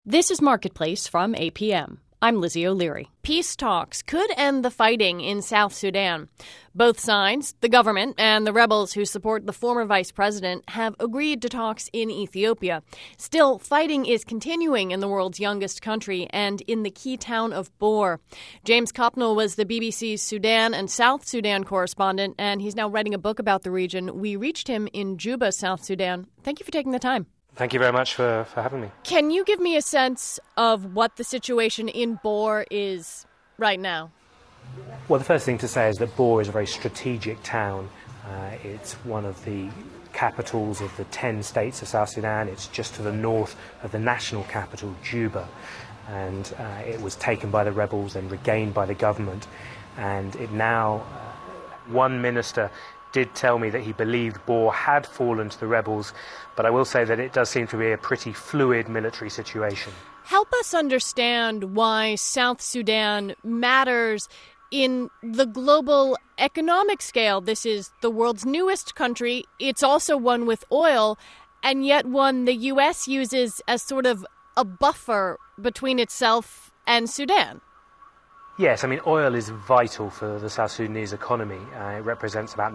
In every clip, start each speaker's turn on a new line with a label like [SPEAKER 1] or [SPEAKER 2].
[SPEAKER 1] This is Marketplace from APM. I'm Lizzie O'Leary. Peace talks could end the fighting in South Sudan. Both sides, the government and the rebels who support the former vice president, have agreed to talks in Ethiopia. Still, fighting is continuing in the world's youngest country and in the key town of Bor. James Copnall was the BBC's Sudan and South Sudan correspondent, and he's now writing a book about the region. We reached him in Juba, South Sudan. Thank you for taking the time.
[SPEAKER 2] Thank you very much for having me.
[SPEAKER 1] Can you give me a sense of what the situation in Bor is right now?
[SPEAKER 2] Well, the first thing to say is that Bor is a very strategic town. It's one of the capitals of the 10 states of South Sudan. It's just to the north of the national capital, Juba. And it was taken by the rebels and regained by the government. And it now, one minister did tell me that he believed Bor had fallen to the rebels, but I will say that it does seem to be a pretty fluid military situation.
[SPEAKER 1] Help us understand why South Sudan matters in the global economic scale. This is the world's newest country. It's also one with oil, and yet one the U.S. uses as sort of a buffer between itself and Sudan.
[SPEAKER 2] Yes, I mean, oil is vital for the South Sudanese economy. It represents about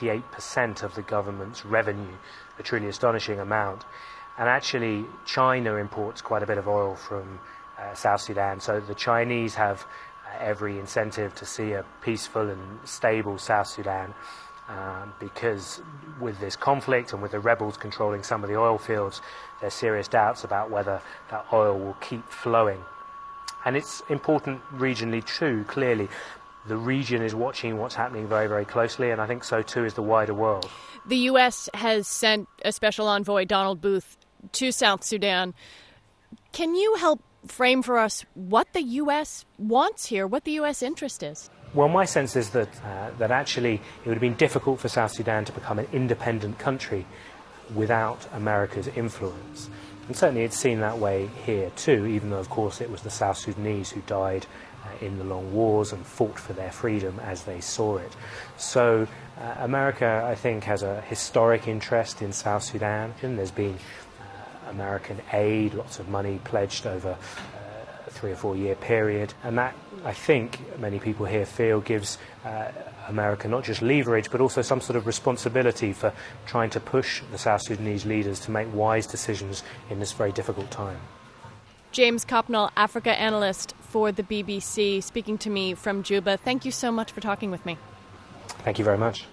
[SPEAKER 2] 98% of the government's revenue, a truly astonishing amount. And actually, China imports quite a bit of oil from South Sudan, so the Chinese have every incentive to see a peaceful and stable South Sudan because with this conflict and with the rebels controlling some of the oil fields, there's serious doubts about whether that oil will keep flowing. And it's important regionally too, clearly. The region is watching what's happening very, very closely, and I think so too is the wider world.
[SPEAKER 1] The U.S. has sent a special envoy, Donald Booth, to South Sudan. Can you help frame for us what the U.S. wants here, what the U.S. interest is?
[SPEAKER 2] Well, my sense is that actually it would have been difficult for South Sudan to become an independent country without America's influence. And certainly it's seen that way here too, even though, of course, it was the South Sudanese who died in the long wars and fought for their freedom as they saw it. So America, I think, has a historic interest in South Sudan. And there's been American aid, lots of money pledged over a 3 or 4 year period. And that, I think, many people here feel gives America not just leverage, but also some sort of responsibility for trying to push the South Sudanese leaders to make wise decisions in this very difficult time.
[SPEAKER 1] James Copnall, Africa analyst for the BBC, speaking to me from Juba. Thank you so much for talking with me.
[SPEAKER 2] Thank you very much.